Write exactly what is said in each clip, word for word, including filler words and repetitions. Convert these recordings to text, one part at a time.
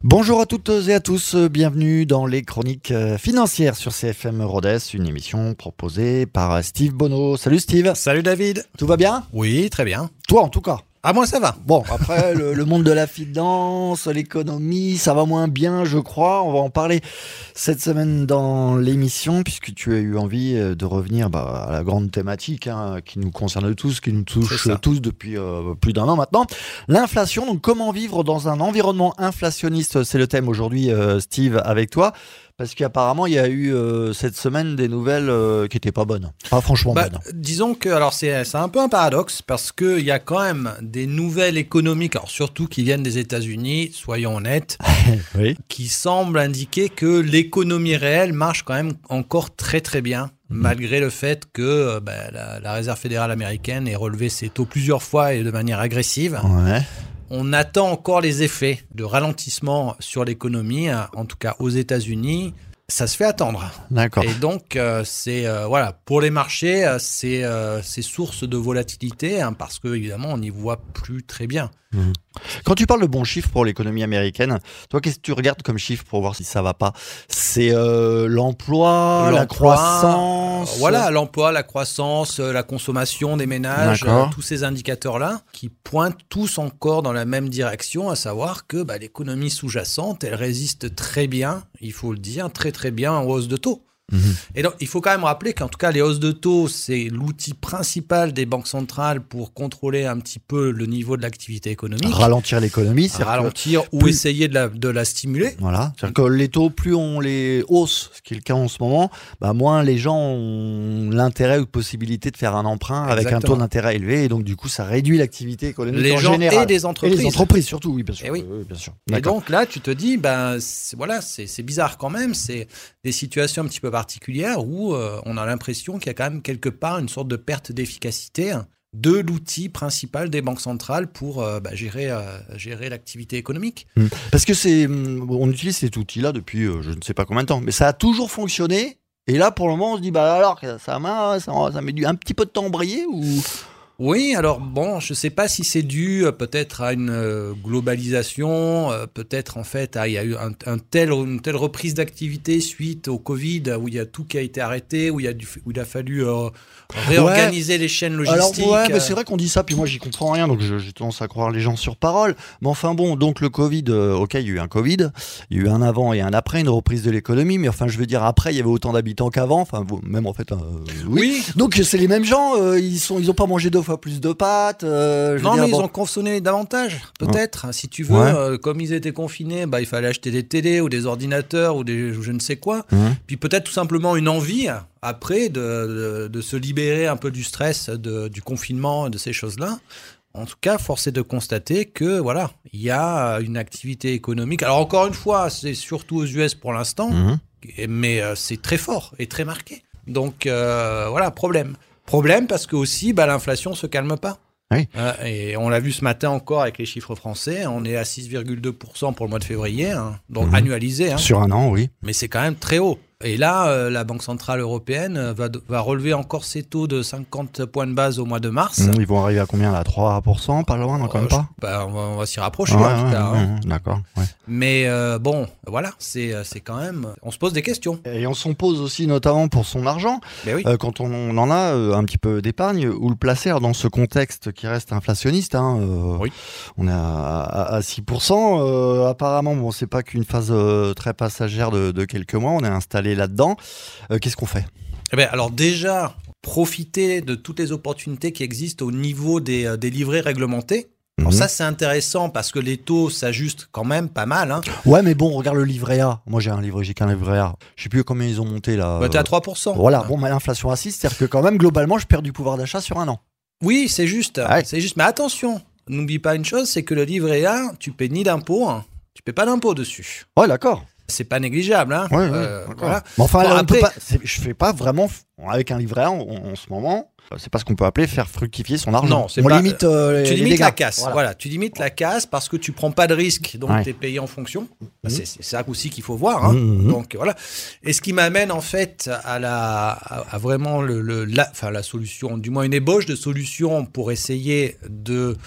Bonjour à toutes et à tous, bienvenue dans les chroniques financières sur C F M Rodez, une émission proposée par Steve Bonneau. Salut Steve. Salut David. Tout va bien ? Oui, très bien. Toi en tout cas. Ah, moi ça va. Bon, après le, le monde de la finance, l'économie, ça va moins bien je crois. On va en parler cette semaine dans l'émission puisque tu as eu envie de revenir bah, à la grande thématique hein, qui nous concerne tous, qui nous touche tous depuis euh, plus d'un an maintenant. L'inflation, donc comment vivre dans un environnement inflationniste, c'est le thème aujourd'hui euh, Steve avec toi. Parce qu'apparemment, il y a eu euh, cette semaine des nouvelles euh, qui n'étaient pas bonnes. Pas franchement bah, bonnes. Disons que alors c'est, c'est un peu un paradoxe parce qu'il y a quand même des nouvelles économiques, alors surtout qui viennent des États-Unis, soyons honnêtes, oui. qui semblent indiquer que l'économie réelle marche quand même encore très très bien. Mmh. Malgré le fait que euh, bah, la, la Réserve fédérale américaine ait relevé ses taux plusieurs fois et de manière agressive. Ouais. On attend encore les effets de ralentissement sur l'économie, en tout cas aux États-Unis. Ça se fait attendre. D'accord. Et donc, euh, c'est euh, voilà, pour les marchés, c'est, euh, c'est source de volatilité hein, parce que évidemment, on n'y voit plus très bien. Mmh. Quand tu parles de bons chiffres pour l'économie américaine, toi, qu'est-ce que tu regardes comme chiffre pour voir si ça va pas ? C'est euh, l'emploi, l'emploi, la croissance. Euh, voilà, l'emploi, la croissance, la consommation des ménages, euh, tous ces indicateurs-là qui pointent tous encore dans la même direction, à savoir que bah, l'économie sous-jacente, elle résiste très bien, il faut le dire, très très bien aux hausses de taux. Mmh. Et donc, il faut quand même rappeler qu'en tout cas, les hausses de taux, c'est l'outil principal des banques centrales pour contrôler un petit peu le niveau de l'activité économique. Ralentir l'économie, c'est ralentir ou plus... essayer de la, de la stimuler. Voilà, c'est-à-dire que les taux, plus on les hausse, ce qui est le cas en ce moment, bah moins les gens ont l'intérêt ou possibilité de faire un emprunt avec Exactement. un taux d'intérêt élevé, et donc du coup, ça réduit l'activité économique les en gens général. Et les entreprises. Et les entreprises surtout, oui, bien sûr. Et, oui. oui, bien sûr. Et donc là, tu te dis, ben c'est, voilà, c'est, c'est bizarre quand même, c'est des situations un petit peu particulières où euh, on a l'impression qu'il y a quand même quelque part une sorte de perte d'efficacité de l'outil principal des banques centrales pour euh, bah, gérer, euh, gérer l'activité économique. Mmh. Parce que c'est, on utilise cet outil-là depuis euh, je ne sais pas combien de temps, mais ça a toujours fonctionné. Et là, pour le moment, on se dit, bah alors, ça, ça, ça met du, un petit peu de temps à embrayer ou... Oui, alors bon, je ne sais pas si c'est dû euh, peut-être à une euh, globalisation, euh, peut-être en fait à, il y a eu un, un tel, une telle reprise d'activité suite au Covid où il y a tout qui a été arrêté, où il, y a, du, où il a fallu euh, réorganiser ouais. les chaînes logistiques. Alors ouais, mais c'est vrai qu'on dit ça, puis moi j'y comprends rien, donc je, j'ai tendance à croire les gens sur parole. Mais enfin bon, donc le Covid, euh, ok, il y a eu un Covid, il y a eu un avant et un après, une reprise de l'économie, mais enfin je veux dire après il y avait autant d'habitants qu'avant, enfin même en fait, euh, oui. oui. Donc c'est les mêmes gens, euh, ils sont, ils ont pas mangé deux fois plus de pâtes. Euh, je non, veux dire, mais bon. ils ont consommé davantage, peut-être. Ouais. Si tu veux, ouais. euh, comme ils étaient confinés, bah, il fallait acheter des télés ou des ordinateurs ou des je ne sais quoi. Mmh. Puis peut-être tout simplement une envie, après, de, de, de se libérer un peu du stress de, du confinement, de ces choses-là. En tout cas, force est de constater que voilà, il y a une activité économique. Alors encore une fois, c'est surtout aux U S pour l'instant, mmh. mais euh, c'est très fort et très marqué. Donc euh, voilà, problème. Problème parce que aussi, bah, l'inflation ne se calme pas. Oui. Euh, et on l'a vu ce matin encore avec les chiffres français. On est à six virgule deux pour cent pour le mois de février, hein, donc mmh. annualisé. Hein. Sur un an, oui. Mais c'est quand même très haut. Et là, euh, la Banque centrale européenne va, va relever encore ses taux de cinquante points de base au mois de mars. Mmh, ils vont arriver à combien là ? trois pour cent, pas loin, non, quand même pas euh, bah, on, va, on va s'y rapprocher ouais, en tout ouais, cas. Ouais, hein. D'accord. Ouais. Mais euh, bon, voilà, c'est, c'est quand même... On se pose des questions. Et on s'en pose aussi notamment pour son argent. Mais oui. euh, quand on, on en a euh, un petit peu d'épargne, où le placer alors, dans ce contexte qui reste inflationniste. Hein, euh, oui. On est à, à, à six pour cent. Euh, apparemment, bon, c'est pas qu'une phase euh, très passagère de, de quelques mois. On est installé là-dedans. Euh, qu'est-ce qu'on fait ? Eh bien, alors déjà, profiter de toutes les opportunités qui existent au niveau des, euh, des livrets réglementés. Alors mmh. ça, c'est intéressant parce que les taux s'ajustent quand même pas mal. Hein. Ouais, mais bon, regarde le livret A. Moi, j'ai un livret, j'ai qu'un livret A. Je sais plus combien ils ont monté là. Bah, t'es à trois pour cent. Voilà, ouais. Bon, bah, l'inflation à six, c'est-à-dire que quand même, globalement, je perds du pouvoir d'achat sur un an. Oui, c'est juste. Ouais. C'est juste. Mais attention, n'oublie pas une chose, c'est que le livret A, tu paies ni d'impôt, hein. Tu paies pas d'impôt dessus. Ouais, d'accord. C'est pas négligeable, hein. Ouais, euh, ouais, voilà. Mais enfin, bon, on après, peut pas, c'est, je fais pas vraiment avec un livret A en, en ce moment. C'est pas ce qu'on peut appeler faire fructifier son argent. Non, c'est on pas, limite euh, les, tu limites les la casse. Voilà. voilà, tu limites la casse parce que tu prends pas de risque, donc ouais. tu es payé en fonction. Mmh. C'est, c'est ça aussi qu'il faut voir. Hein. Mmh. Donc voilà. Et ce qui m'amène en fait à la, à, à vraiment le, le, la, enfin la solution, du moins une ébauche de solution pour essayer de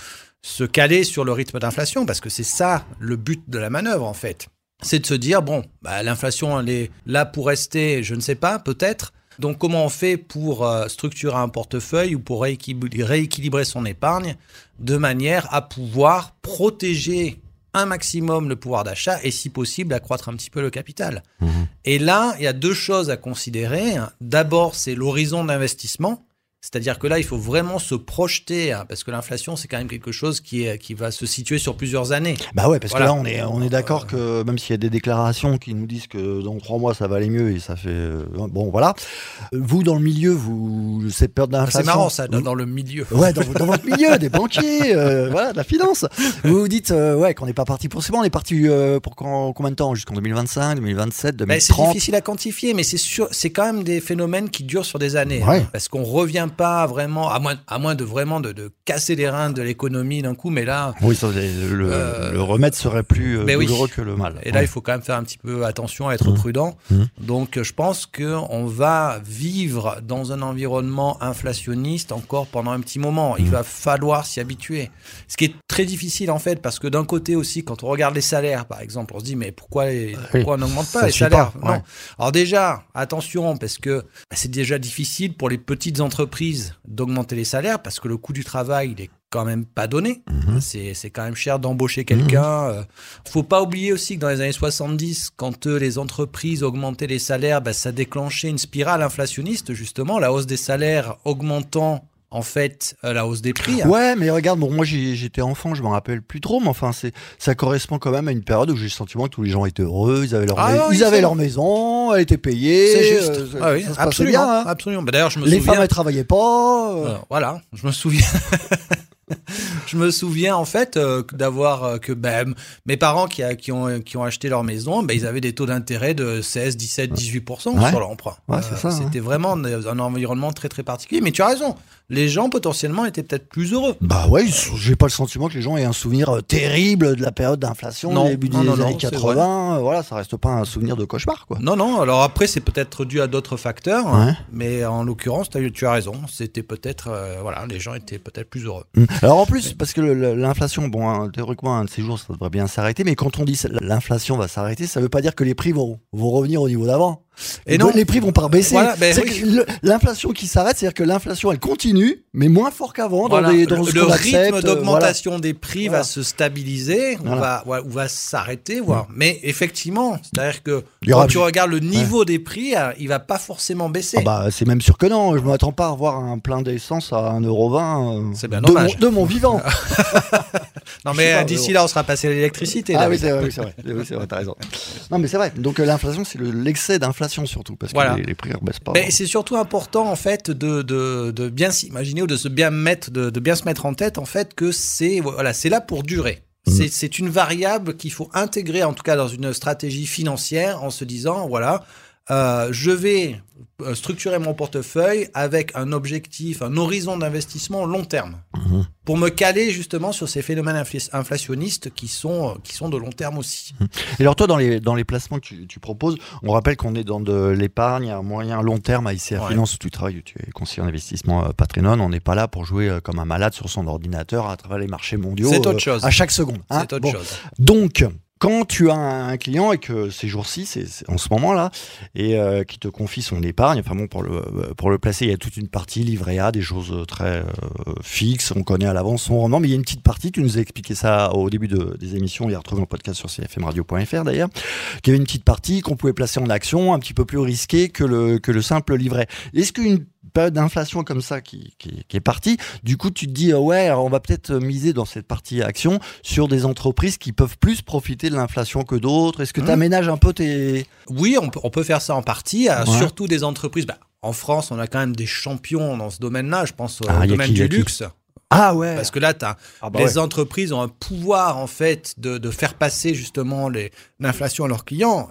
se caler sur le rythme d'inflation, parce que c'est ça le but de la manœuvre en fait. C'est de se dire, bon, bah, l'inflation elle est là pour rester, je ne sais pas, peut-être. Donc comment on fait pour euh, structurer un portefeuille ou pour rééquilibrer, rééquilibrer son épargne de manière à pouvoir protéger un maximum le pouvoir d'achat et si possible accroître un petit peu le capital. Mmh. Et là, il y a deux choses à considérer. D'abord, c'est l'horizon d'investissement. C'est-à-dire que là, il faut vraiment se projeter, hein, parce que l'inflation, c'est quand même quelque chose qui, est, qui va se situer sur plusieurs années. Bah ouais, parce voilà. que là, on est, on est d'accord que même s'il y a des déclarations qui nous disent que dans trois mois, ça va aller mieux et ça fait... Euh, bon, voilà. Vous, dans le milieu, vous cette période d'inflation... C'est marrant, ça, vous, dans le milieu. Ouais, dans, dans votre milieu, des banquiers, euh, voilà, de la finance. Vous vous dites euh, ouais, qu'on n'est pas parti pour... C'est bon, on est parti euh, pour quand, combien de temps? Jusqu'en deux mille vingt-cinq, deux mille vingt-sept, deux mille trente? Ben, c'est difficile à quantifier, mais c'est, sûr, c'est quand même des phénomènes qui durent sur des années. Ouais. Hein, parce qu'on revient pas vraiment, à moins, à moins de vraiment de, de casser les reins de l'économie d'un coup, mais là... Oui, ça, le, euh, le remède serait plus euh, douloureux oui. que le mal. Et là, ouais. il faut quand même faire un petit peu attention à être mmh. prudent. Mmh. Donc, je pense qu'on va vivre dans un environnement inflationniste encore pendant un petit moment. Il mmh. va falloir s'y habituer. Ce qui est très difficile, en fait, parce que d'un côté aussi, quand on regarde les salaires, par exemple, on se dit, mais pourquoi, les, pourquoi oui. on n'augmente pas ça les salaires pas, ouais. Non. Alors déjà, attention, parce que bah, c'est déjà difficile pour les petites entreprises d'augmenter les salaires parce que le coût du travail, il est quand même pas donné. Mmh. C'est, c'est quand même cher d'embaucher quelqu'un. Il mmh. euh, faut pas oublier aussi que dans les années soixante-dix, quand euh, les entreprises augmentaient les salaires, bah, ça déclenchait une spirale inflationniste, justement, la hausse des salaires augmentant en fait euh, la hausse des prix. Hein. Ouais, mais regarde, bon, moi j'ai, j'étais enfant, je me rappelle plus trop, mais enfin, c'est, ça correspond quand même à une période où j'ai le sentiment que tous les gens étaient heureux, ils avaient leur, ah, mais- oui, ils avaient leur maison, elle était payée. C'est juste. Euh, ah oui, ça se absolument. Bien, hein. absolument. Bah, d'ailleurs, je me les souviens. femmes, elles travaillaient pas. Euh... Euh, voilà, je me souviens. Je me souviens en fait euh, d'avoir euh, que ben, mes parents qui, a, qui, ont, qui ont acheté leur maison, ben, ils avaient des taux d'intérêt de seize, dix-sept, dix-huit pour cent ouais. sur leur emprunt. Ouais, c'est ça, euh, c'était hein. vraiment un environnement très très particulier. Mais tu as raison, les gens potentiellement étaient peut-être plus heureux. Bah ouais, j'ai pas le sentiment que les gens aient un souvenir terrible de la période d'inflation, non, du début non, des non, années non, quatre-vingts. Voilà, ça reste pas un souvenir de cauchemar, quoi. Non, non. Alors après, c'est peut-être dû à d'autres facteurs, ouais. hein, mais en l'occurrence, tu as raison. C'était peut-être, euh, voilà, les gens étaient peut-être plus heureux. Alors en plus, parce que le, l'inflation, bon, hein, théoriquement, un de ces jours, ça devrait bien s'arrêter, mais quand on dit que l'inflation va s'arrêter, ça veut pas dire que les prix vont, vont revenir au niveau d'avant. Et non, les prix vont pas baisser. Voilà, ben, c'est oui. que le, l'inflation qui s'arrête, c'est-à-dire que l'inflation, elle continue, mais moins fort qu'avant. Voilà. Dans des, dans le ce le qu'on rythme accepte, d'augmentation voilà. des prix voilà. va se stabiliser, voilà. ou va, ou va s'arrêter, voire. Mmh. Mais effectivement, c'est-à-dire que il y aura quand tu plus... regardes le niveau ouais. des prix, il va pas forcément baisser. Ah bah, c'est même sûr que non. Je m'attends pas à avoir un plein d'essence à un euro vingt. Euh, c'est bien de dommage. Mon, de mon vivant. Non mais pas, d'ici là, on sera passé à l'électricité. Ah là, oui, c'est vrai, oui, c'est vrai. Oui, c'est vrai, t'as raison. Non mais c'est vrai. Donc euh, l'inflation, c'est le, l'excès d'inflation surtout, parce que voilà. les, les prix ne rebaissent pas. Mais c'est surtout important en fait de, de, de bien s'imaginer ou de se bien mettre, de, de bien se mettre en tête en fait que c'est voilà, c'est là pour durer. Mmh. C'est, c'est une variable qu'il faut intégrer en tout cas dans une stratégie financière en se disant voilà. Euh, je vais structurer mon portefeuille avec un objectif, un horizon d'investissement long terme, mmh. pour me caler justement sur ces phénomènes infl- inflationnistes qui sont, qui sont de long terme aussi. Mmh. Et alors toi, dans les, dans les placements que tu, tu proposes, on rappelle qu'on est dans de l'épargne à moyen long terme à I C R ouais. Finance, où tu travailles, tu es conseiller en investissement euh, Patreon, on n'est pas là pour jouer euh, comme un malade sur son ordinateur à travers les marchés mondiaux. C'est autre euh, chose. À chaque seconde. Hein. C'est autre bon. chose. Donc... Quand tu as un client et que ces jours-ci, c'est, c'est en ce moment-là, et euh, qui te confie son épargne, enfin bon, pour le pour le placer, il y a toute une partie livret A, des choses très euh, fixes, on connaît à l'avance son rendement, mais il y a une petite partie, tu nous as expliqué ça au début de, des émissions, il y a retrouvé un podcast sur c f m radio point f r d'ailleurs, qu'il y avait une petite partie qu'on pouvait placer en action, un petit peu plus risquée que le que le simple livret. Est-ce qu'une période d'inflation comme ça qui, qui, qui est partie, du coup tu te dis euh, ouais, alors on va peut-être miser dans cette partie action sur des entreprises qui peuvent plus profiter de l'inflation que d'autres. Est-ce que tu aménages un peu tes... Oui, on peut, on peut faire ça en partie, ouais. Surtout des entreprises. Bah, en France, on a quand même des champions dans ce domaine-là, je pense au ah, domaine qui, du luxe. Ah ouais. Parce que là, t'as, ah bah les ouais. entreprises ont un pouvoir en fait de, de faire passer justement les, l'inflation à leurs clients et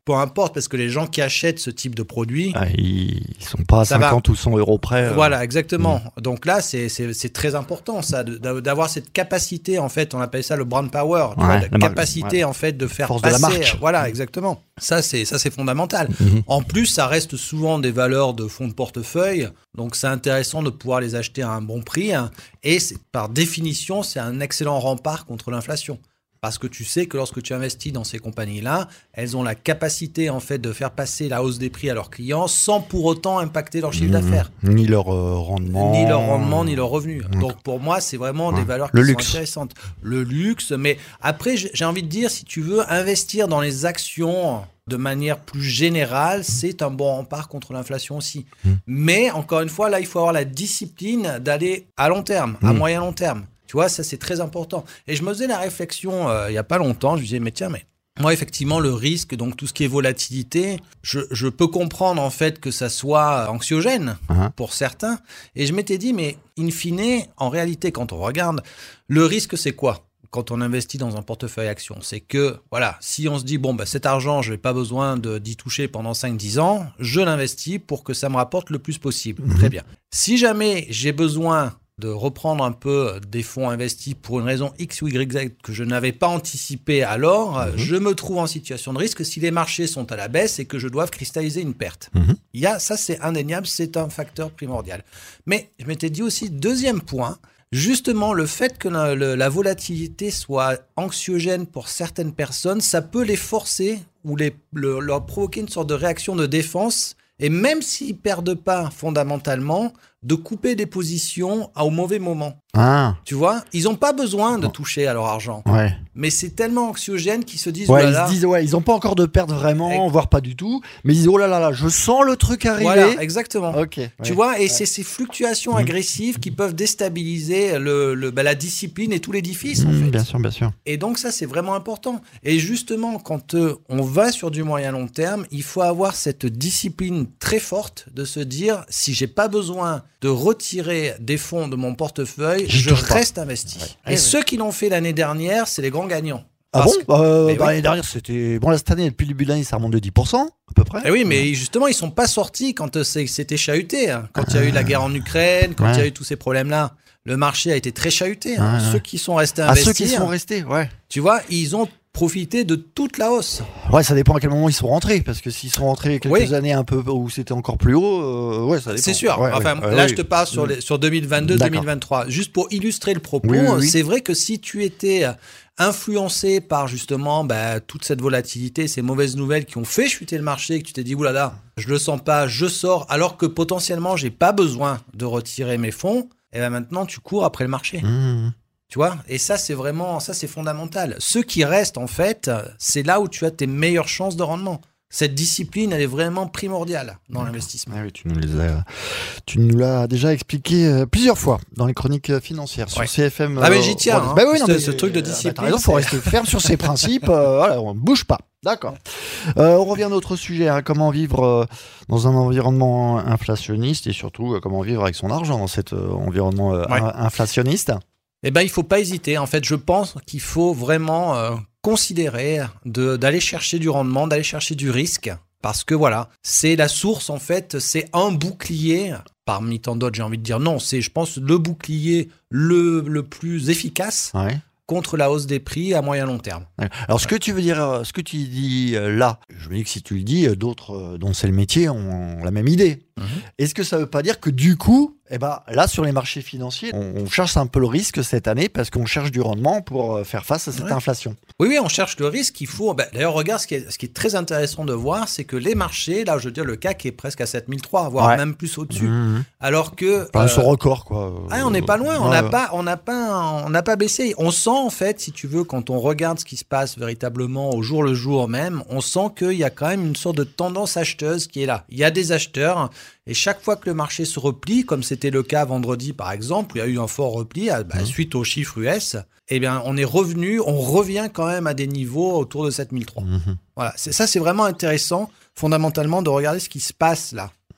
peu importe, parce que les gens qui achètent ce type de produit... Ah, ils ne sont pas à cinquante va. Ou cent euros près. Euh... Voilà, exactement. Mmh. Donc là, c'est, c'est, c'est très important, ça, d'avoir cette capacité, en fait, on appelle ça le brand power, tu ouais, vois, la, la capacité, marque, ouais. en fait, de faire Force passer... de la marque. Voilà, exactement. Ça, c'est, ça, c'est fondamental. Mmh. En plus, ça reste souvent des valeurs de fonds de portefeuille, donc c'est intéressant de pouvoir les acheter à un bon prix, hein, et c'est, par définition, c'est un excellent rempart contre l'inflation. Parce que tu sais que lorsque tu investis dans ces compagnies-là, elles ont la capacité en fait de faire passer la hausse des prix à leurs clients sans pour autant impacter leur chiffre mmh, d'affaires. Ni leur euh, rendement. Ni leur rendement, ni leur revenu. Mmh. Donc pour moi, c'est vraiment mmh. des valeurs qui Le sont luxe. intéressantes. Le luxe, mais après, j'ai envie de dire, si tu veux investir dans les actions de manière plus générale, c'est un bon rempart contre l'inflation aussi. Mmh. Mais encore une fois, là, il faut avoir la discipline d'aller à long terme, mmh. à moyen long terme. Tu vois, ça, c'est très important. Et je me faisais la réflexion euh, il n'y a pas longtemps. Je me disais, mais tiens, mais moi, effectivement, le risque, donc tout ce qui est volatilité, je, je peux comprendre en fait que ça soit anxiogène uh-huh. pour certains. Et je m'étais dit, mais in fine, en réalité, quand on regarde, le risque, c'est quoi ? Quand on investit dans un portefeuille action, c'est que, voilà, si on se dit, bon, bah, cet argent, je n'ai pas besoin de, d'y toucher pendant cinq dix ans, je l'investis pour que ça me rapporte le plus possible. Mmh. Très bien. Si jamais j'ai besoin de reprendre un peu des fonds investis pour une raison X ou Y Z que je n'avais pas anticipé alors, mmh. je me trouve en situation de risque si les marchés sont à la baisse et que je dois cristalliser une perte. Mmh. Il y a, ça, c'est indéniable, c'est un facteur primordial. Mais je m'étais dit aussi, deuxième point, justement, le fait que la, le, la volatilité soit anxiogène pour certaines personnes, ça peut les forcer ou les, le, leur provoquer une sorte de réaction de défense. Et même s'ils ne perdent pas fondamentalement, de couper des positions au mauvais moment. Ah. Tu vois, ils n'ont pas besoin de toucher à leur argent. Ouais. Mais c'est tellement anxiogène qu'ils se disent... Ouais, oh là ils là. se disent, ouais, ils n'ont pas encore de perte vraiment, et... voire pas du tout. Mais ils disent, oh là là là, je sens le truc arriver. Voilà, exactement. Okay, tu ouais. vois, et ouais. c'est ces fluctuations mmh. agressives qui peuvent déstabiliser le, le, bah, la discipline et tout l'édifice, mmh, en fait. Bien sûr, bien sûr. Et donc ça, c'est vraiment important. Et justement, quand euh, on va sur du moyen long terme, il faut avoir cette discipline très forte de se dire, si j'ai pas besoin de retirer des fonds de mon portefeuille, je, je reste pas. investi. Ouais. Et ouais, ceux ouais. qui l'ont fait l'année dernière, c'est les grands gagnants. Ah bon que... euh, bah, oui. L'année dernière, c'était... Bon, là, cette année, depuis le début de l'année, ça remonte de dix pour cent, à peu près. Et oui, mais ouais. justement, ils ne sont pas sortis quand c'était chahuté. Hein. Quand il y a eu la guerre en Ukraine, quand il ouais. y a eu tous ces problèmes-là, le marché a été très chahuté. Hein. Ouais, ouais. Ceux qui sont restés investis... Ah, ceux qui sont restés, ouais. Tu vois, ils ont profiter de toute la hausse. Ouais, ça dépend à quel moment ils sont rentrés, parce que s'ils sont rentrés quelques oui. années un peu où c'était encore plus haut, euh, ouais, ça dépend. C'est sûr. Ouais, enfin, ouais, là, ouais, je te parle sur, les, sur deux mille vingt-deux deux mille vingt-trois. Juste pour illustrer le propos, oui, oui, oui. c'est vrai que si tu étais influencé par justement bah, toute cette volatilité, ces mauvaises nouvelles qui ont fait chuter le marché, et que tu t'es dit, oulala, je le sens pas, je sors, alors que potentiellement, j'ai pas besoin de retirer mes fonds, et ben maintenant, tu cours après le marché. Mmh. Tu vois, et ça, c'est vraiment, ça, c'est fondamental. Ceux qui restent, en fait, c'est là où tu as tes meilleures chances de rendement. Cette discipline, elle est vraiment primordiale dans l'investissement. Ah oui, tu nous, les as, tu nous l'as déjà expliqué euh, plusieurs fois dans les chroniques financières sur ouais. C F M. Ah, mais j'y tiens. Euh, hein. Bah oui, non, ce, mais, ce truc de discipline. Il faut rester ferme sur ses principes. Euh, voilà, on ne bouge pas. D'accord. Euh, on revient à notre sujet. Hein, comment vivre euh, dans un environnement inflationniste et surtout euh, comment vivre avec son argent dans cet euh, environnement euh, ouais. inflationniste. Eh ben, il faut pas hésiter. En fait, je pense qu'il faut vraiment euh, considérer de, d'aller chercher du rendement, d'aller chercher du risque. Parce que voilà, c'est la source, en fait, c'est un bouclier, parmi tant d'autres, j'ai envie de dire non, c'est, je pense, le bouclier le, le plus efficace ouais. contre la hausse des prix à moyen long terme. Alors, ce que tu veux dire, ce que tu dis là, je me dis que si tu le dis, d'autres dont c'est le métier ont la même idée. Mmh. Est-ce que ça veut pas dire que du coup, eh ben, là, sur les marchés financiers, on, on cherche un peu le risque cette année parce qu'on cherche du rendement pour faire face à cette ouais. inflation. Oui, oui, on cherche le risque. Il faut. Ben, d'ailleurs, regarde, ce qui, est, ce qui est très intéressant de voir, c'est que les marchés, là, je veux dire, le C A C est presque à sept mille trois, voire ouais. même plus au-dessus. Mmh. Alors que. Enfin, euh, son record, quoi. Ah, on n'est pas loin. On n'a ouais. pas, on n'a pas, on n'a pas baissé. On sent, en fait, si tu veux, quand on regarde ce qui se passe véritablement au jour le jour même, on sent qu'il y a quand même une sorte de tendance acheteuse qui est là. Il y a des acheteurs. Et chaque fois que le marché se replie, comme c'était le cas vendredi par exemple, où il y a eu un fort repli bah, mmh. suite aux chiffres U S, eh bien, on est revenu, on revient quand même à des niveaux autour de sept mille trois. Mmh. Voilà, c'est, ça c'est vraiment intéressant fondamentalement de regarder ce qui se passe là.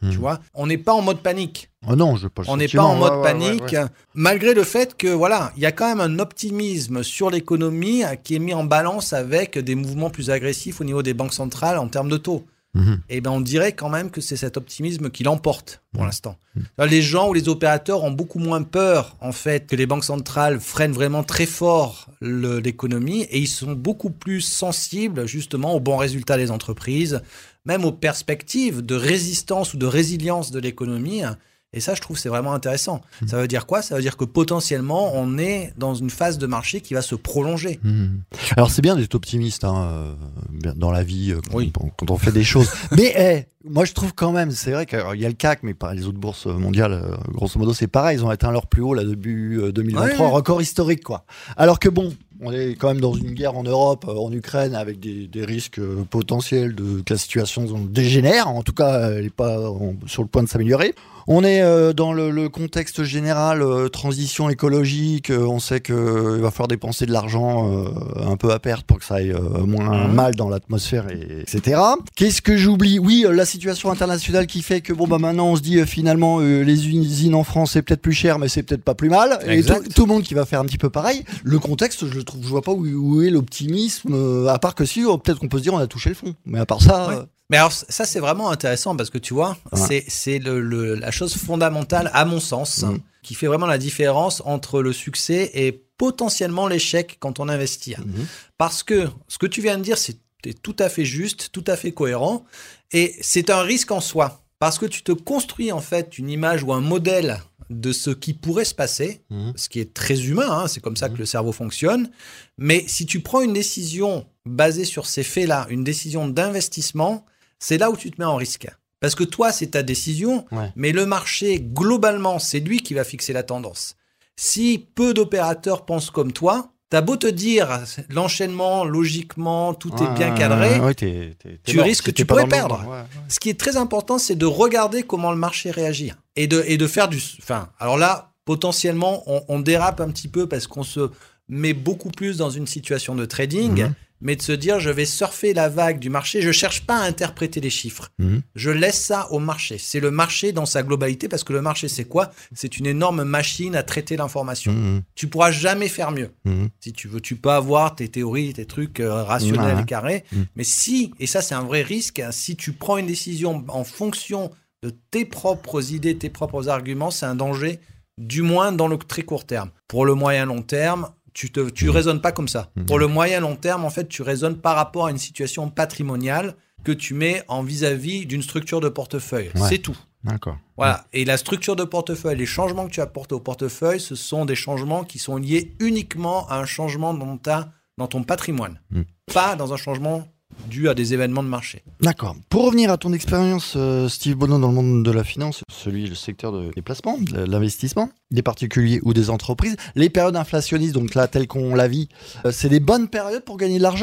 Mmh. Tu vois, on n'est pas en mode panique. Oh non, je veux pas le On n'est pas en mode ouais, panique, ouais, ouais, ouais. malgré le fait que voilà, il y a quand même un optimisme sur l'économie qui est mis en balance avec des mouvements plus agressifs au niveau des banques centrales en termes de taux. Mmh. Et ben on dirait quand même que c'est cet optimisme qui l'emporte pour mmh. l'instant. Mmh. Les gens ou les opérateurs ont beaucoup moins peur en fait que les banques centrales freinent vraiment très fort le, l'économie et ils sont beaucoup plus sensibles justement aux bons résultats des entreprises, même aux perspectives de résistance ou de résilience de l'économie. Et ça, je trouve, c'est vraiment intéressant. Mmh. Ça veut dire quoi ? Ça veut dire que potentiellement, on est dans une phase de marché qui va se prolonger. Mmh. Alors, c'est bien d'être optimiste hein, euh, dans la vie, quand, oui. on, quand on fait des choses. Mais hey, moi, je trouve quand même, c'est vrai qu'il y a le C A C, mais pas les autres bourses mondiales, euh, grosso modo, c'est pareil. Ils ont atteint leur plus haut, là, début euh, deux mille vingt-trois, ouais, ouais. record historique, quoi. Alors que bon, on est quand même dans une guerre en Europe, euh, en Ukraine, avec des, des risques euh, potentiels de que la situation dégénère. En tout cas, elle n'est pas en, sur le point de s'améliorer. On est euh, dans le, le contexte général, euh, transition écologique. Euh, on sait qu'il euh, va falloir dépenser de l'argent euh, un peu à perte pour que ça aille euh, moins mmh. mal dans l'atmosphère, et, etc. Qu'est-ce que j'oublie ? Oui, euh, la situation internationale qui fait que bon bah maintenant on se dit euh, finalement euh, les usines en France c'est peut-être plus cher, mais c'est peut-être pas plus mal. Exact. Et tout, tout le monde qui va faire un petit peu pareil. Le contexte, je le trouve, je vois pas où, où est l'optimisme. Euh, à part que si, oh, peut-être qu'on peut se dire on a touché le fond. Mais à part ça. Ouais. Euh, Mais alors ça c'est vraiment intéressant parce que tu vois, ouais. c'est, c'est le, le, la chose fondamentale à mon sens mmh. qui fait vraiment la différence entre le succès et potentiellement l'échec quand on investit. Mmh. Parce que ce que tu viens de dire c'est tout à fait juste, tout à fait cohérent et c'est un risque en soi parce que tu te construis en fait une image ou un modèle de ce qui pourrait se passer, mmh. ce qui est très humain, hein, c'est comme ça mmh. que le cerveau fonctionne. Mais si tu prends une décision basée sur ces faits-là, une décision d'investissement, c'est là où tu te mets en risque. Parce que toi, c'est ta décision, ouais. mais le marché, globalement, c'est lui qui va fixer la tendance. Si peu d'opérateurs pensent comme toi, t'as beau te dire l'enchaînement, logiquement, tout ouais, est bien cadré, ouais, t'es, t'es, t'es tu mort, risques que tu pourrais perdre. Ouais, ouais. Ce qui est très important, c'est de regarder comment le marché réagit et de, et de faire du... Enfin, alors là, potentiellement, on, on dérape un petit peu parce qu'on se met beaucoup plus dans une situation de trading, mmh. mais de se dire, je vais surfer la vague du marché. Je ne cherche pas à interpréter les chiffres. Mmh. Je laisse ça au marché. C'est le marché dans sa globalité, parce que le marché, c'est quoi ? C'est une énorme machine à traiter l'information. Mmh. Tu ne pourras jamais faire mieux. Mmh. Si tu veux, tu peux avoir tes théories, tes trucs euh, rationnels mmh. et carrés. Mmh. Mais si, et ça, c'est un vrai risque, si tu prends une décision en fonction de tes propres idées, tes propres arguments, c'est un danger, du moins dans le très court terme. Pour le moyen long terme, Tu ne tu mmh. raisonnes pas comme ça. Mmh. Pour le moyen long terme, en fait, tu raisonnes par rapport à une situation patrimoniale que tu mets en vis-à-vis d'une structure de portefeuille. Ouais. C'est tout. D'accord. Voilà. Ouais. Et la structure de portefeuille, les changements que tu apportes au portefeuille, ce sont des changements qui sont liés uniquement à un changement dans, ta, dans ton patrimoine. Mmh. Pas dans un changement dû à des événements de marché. D'accord. Pour revenir à ton expérience, euh, Steve Bonneau, dans le monde de la finance, celui, le secteur de, des placements, de l'investissement, des particuliers ou des entreprises, les périodes inflationnistes, donc là, telles qu'on la vit, euh, c'est des bonnes périodes pour gagner de l'argent ?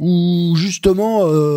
Ou justement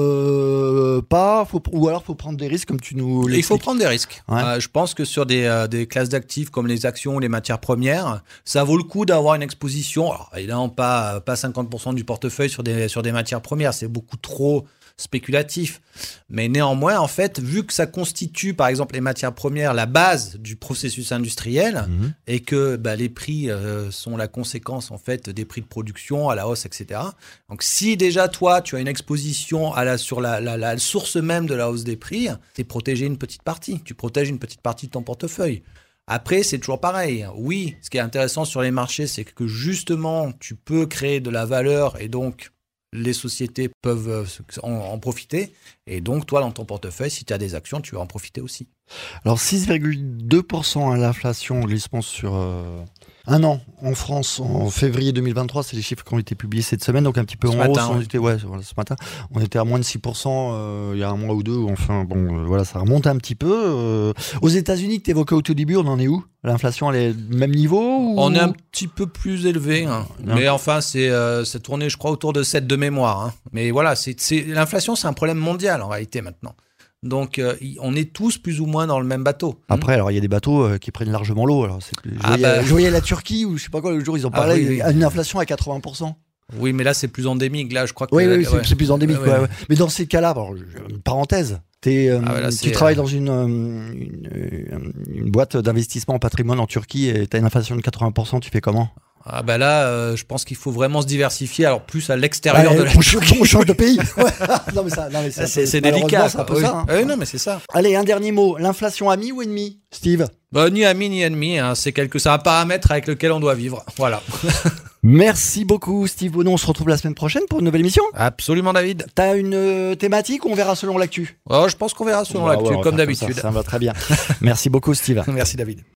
euh, pas, faut, ou alors faut prendre des risques comme tu nous l'expliques. Il faut prendre des risques. Ouais. Euh, je pense que sur des, euh, des classes d'actifs comme les actions ou les matières premières, ça vaut le coup d'avoir une exposition. Alors évidemment pas, pas cinquante pour cent du portefeuille sur des, sur des matières premières, c'est beaucoup trop spéculatif. Mais néanmoins, en fait, vu que ça constitue, par exemple, les matières premières, la base du processus industriel, mmh. et que bah, les prix euh, sont la conséquence, en fait, des prix de production à la hausse, et cetera. Donc, si déjà, toi, tu as une exposition à la, sur la, la, la source même de la hausse des prix, tu es protégé une petite partie. Tu protèges une petite partie de ton portefeuille. Après, c'est toujours pareil. Oui, ce qui est intéressant sur les marchés, c'est que justement, tu peux créer de la valeur et donc les sociétés peuvent en, en profiter. Et donc, toi, dans ton portefeuille, si tu as des actions, tu vas en profiter aussi. Alors, six virgule deux pour cent à l'inflation, glissement sur euh, un an en France, en février deux mille vingt-trois, c'est les chiffres qui ont été publiés cette semaine, donc un petit peu ce en matin, hausse. Ouais. On était, ouais, voilà, ce matin, on était à moins de six pour cent euh, il y a un mois ou deux. Enfin, bon, euh, voilà, ça remonte un petit peu. Euh, aux États-Unis, que tu évoquais au tout début, on en est où ? L'inflation, elle est du même niveau ou... On est un petit peu plus élevé, hein. Mais enfin, c'est, euh, c'est tourné, je crois, autour de sept de mémoire. Hein. Mais voilà, c'est, c'est, l'inflation, c'est un problème mondial en réalité maintenant. Donc, euh, on est tous plus ou moins dans le même bateau. Après, alors il y a des bateaux euh, qui prennent largement l'eau. Alors, c'est, je, ah voyais, bah... je voyais la Turquie, ou je sais pas quoi, le jour ils ont parlé, ah, oui, oui. Une inflation à quatre-vingts pour cent. Oui, mais là, c'est plus endémique. Là, je crois que. Oui, oui, ouais. c'est, c'est plus endémique. Ouais, ouais, ouais. Ouais. Mais dans ces cas-là, bon, une parenthèse. T'es, euh, Ah, là, tu c'est, travailles euh... dans une, une, une boîte d'investissement en patrimoine en Turquie et tu as une inflation de quatre-vingts pour cent, tu fais comment? Ah bah là, euh, je pense qu'il faut vraiment se diversifier, alors plus à l'extérieur ouais, de la on, Turquie. On change de pays. Ouais. Non mais ça, non mais ça, c'est, c'est délicat. C'est un peu oui. ça. Hein. Oui, non mais c'est ça. Allez, un dernier mot. L'inflation ami ou ennemi, Steve? Bah, ni ami ni ennemi, hein. C'est quelque, c'est un paramètre avec lequel on doit vivre. Voilà. Merci beaucoup, Steve Bonneau. On se retrouve la semaine prochaine pour une nouvelle émission. Absolument, David. T'as une euh, thématique ou on verra selon l'actu? Oh, je pense qu'on verra selon bah, l'actu, ouais, comme d'habitude. Ça, ça va très bien. Merci beaucoup, Steve. Merci, David.